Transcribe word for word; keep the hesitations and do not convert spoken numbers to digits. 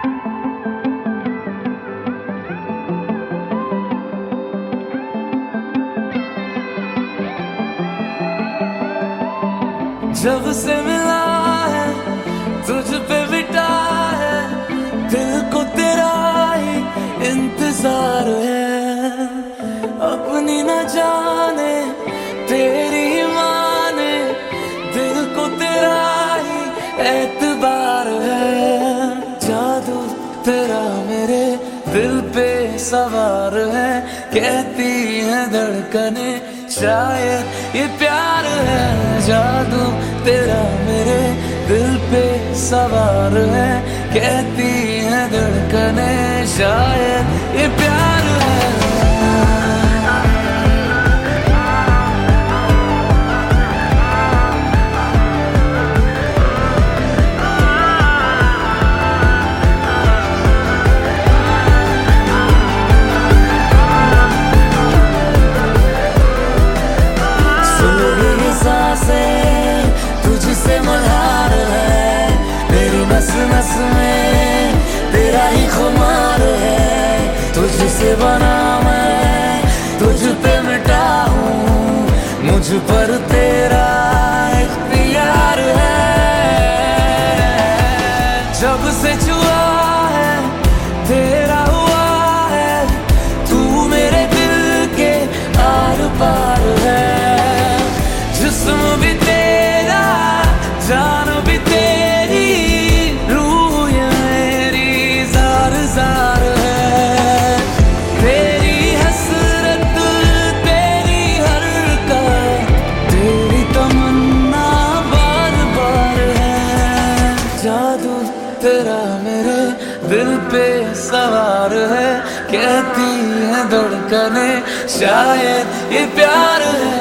जब से मिला है तुझ पे बिटा है, दिल को तेरा ही इंतजार है। अपनी न जाने तेरी माने, दिल को तेरा ही एतबार है। जादू तेरा मेरे दिल पे सवार है, कहती है धड़कने शायद ये प्यार है। जादू तेरा मेरे दिल पे सवार है, कहती है धड़कने शायद ये प्यार है। तुझसे मल्हार है, मेरी नस नस में तेरा ही खुमार है। तुझसे बना मैं, तुझ पे मिटा हूँ, मुझ पर तेरा इख्तियार है। जब से छुआ है तेरा हुआ है, तू मेरे दिल के आर पार है। जिस्म भी तेरा, जान भी तेरी, रूह ये मेरी जार जार है। तेरी हसरत तेरी हरकत, तेरी तमन्ना बार बार है। जादू तेरा मेरे दिल पे सवार है, कहती है धड़कने शायद ये प्यार है।